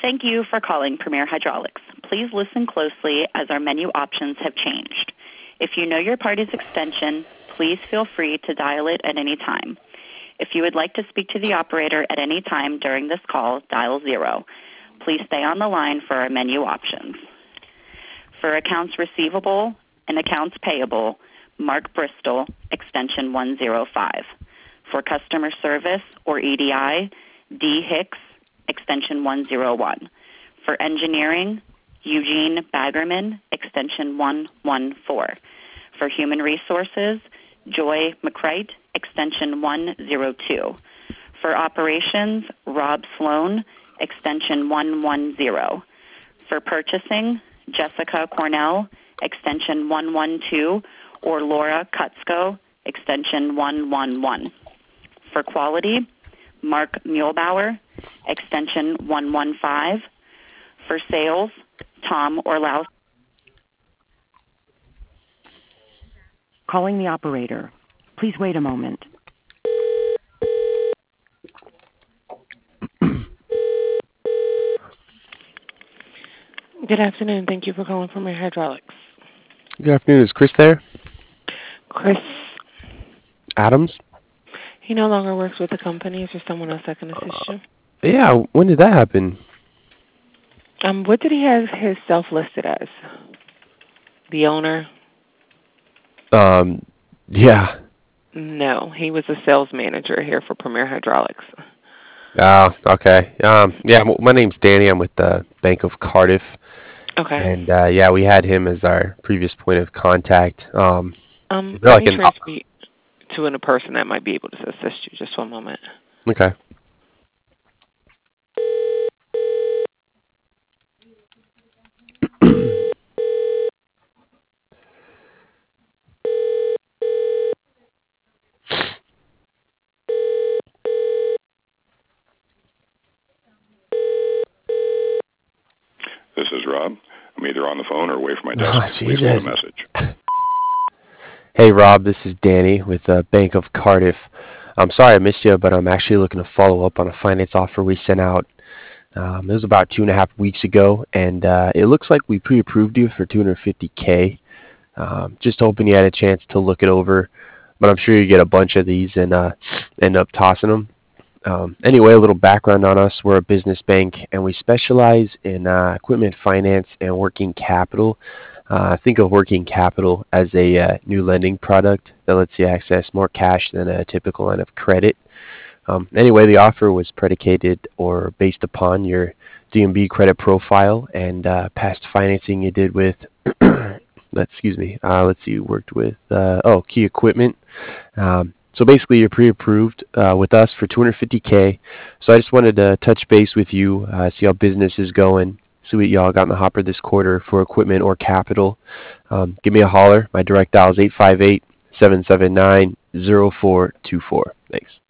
Thank you for calling Premier Hydraulics. Please listen closely as our menu options have changed. If you know your party's extension, please feel free to dial it at any time. If you would like to speak to the operator at any time during this call, dial 0. Please stay on the line for our menu options. For accounts receivable and accounts payable, Mark Bristol, extension 105. For customer service or EDI, D. Hicks, extension 101. For engineering, Eugene Baggerman, extension 114. For human resources, Joy McCrite, extension 102. For operations, Rob Sloan, extension 110. For purchasing, Jessica Cornell, extension 112, or Laura Kutzko, extension 111. For quality, Mark Muehlbauer, extension 115. For sales, Tom Orlowski. Calling the operator. Please wait a moment. Good afternoon. Thank you for calling Premier Hydraulics. Good afternoon. Is Chris there? Chris, Adams? he no longer works with the company. Is there someone else that can assist you? Yeah, when did that happen? What did he have himself listed as? The owner? Yeah. No, he was a sales manager here for Premier Hydraulics. Oh, okay. Yeah, my name's Danny. I'm with the Bank of Cardiff. Okay. And, yeah, we had him as our previous point of contact. Let me transfer you to a person that might be able to assist you. Just one moment. Okay. This is Rob. I'm either on the phone or away from my desk. Please Jesus. leave a message. Hey, Rob, this is Danny with the Bank of Cardiff. I'm sorry I missed you, but I'm actually looking to follow up on a finance offer we sent out. It was about 2.5 weeks ago, and it looks like we pre-approved you for $250K. Just hoping you had a chance to look it over, but I'm sure you get a bunch of these and end up tossing them. Anyway, a little background on us. We're a business bank, and we specialize in equipment finance and working capital. Think of working capital as a new lending product that lets you access more cash than a typical line of credit. Anyway, the offer was predicated or based upon your D&B credit profile and past financing you did with, let's see, you worked with, Key Equipment. So basically, you're pre-approved with us for $250K. So I just wanted to touch base with you, see how business is going, see what y'all got in the hopper this quarter for equipment or capital. Give me a holler. My direct dial is 858-779-0424. Thanks.